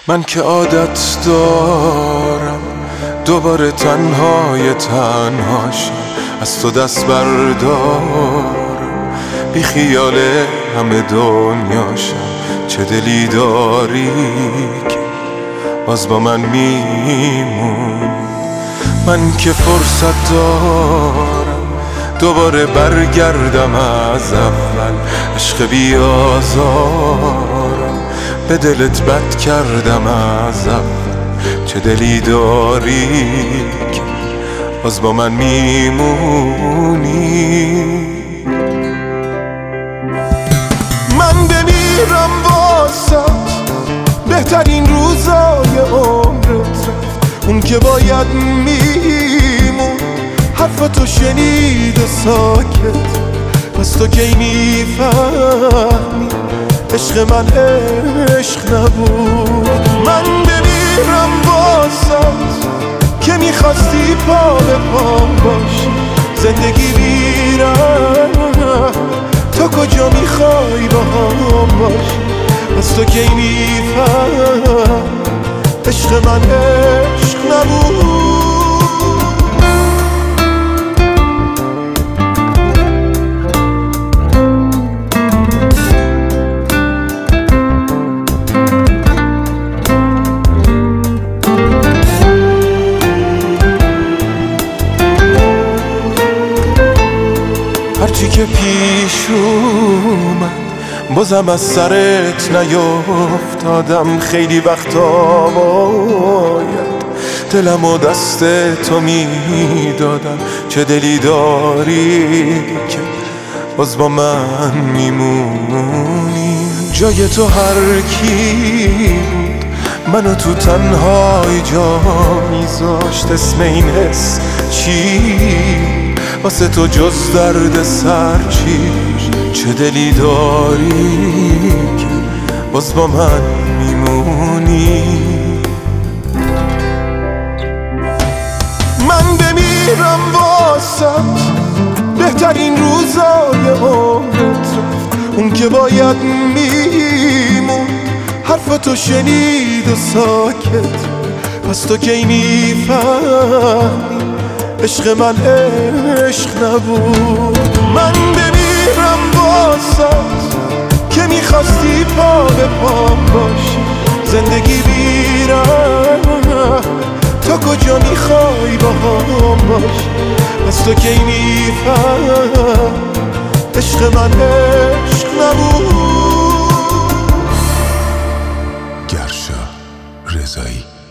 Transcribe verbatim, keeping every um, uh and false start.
من که عادت دارم دوباره تنهای تنهاشم، از تو دست بردارم بی خیال همه دنیاشم. چه دلی داری که باز با من میمون؟ من که فرصت دارم دوباره برگردم از اول، عشق بیازارم به دلت بد کردم از اول. چه دلی داری که باز با من میمونی؟ من بمیرم واسط بهترین روزای عمرت رفت، اون که باید میمون حرفتو شنید و ساکت. پس تو کی میفهمی عشق من عشق نبود؟ من بمیرم واسط که میخواستی پا به پام باشی، زندگی میرم تو کجا میخوای با هم باشی؟ پس تو کی میفهم عشق من عشق نبود؟ هرچی که پیش اومد بازم از سرت نیافتادم. خیلی وقتا باید دلم و دست تو میدادم. چه دلی داری که باز با من میمونی؟ جای تو هر کی بود منو تو تنهای جا میذاشت. اسم این حس چی واسه تو جز درد سر چی؟ چه دلی داری که باز با من میمونی؟ من بمیرم واسط بهترین روزای عمرت رفت، اون که باید میمون حرفتو شنید و ساکت. پس تو کی میفهمی عشق من عشق نبود؟ من بمیرم واسط که میخواستی پا به پام باشی، زندگی بیرم تو کجا میخوای با هم باشی؟ پس تو کی میفهم عشق من عشق نبود؟ گرشا رضایی.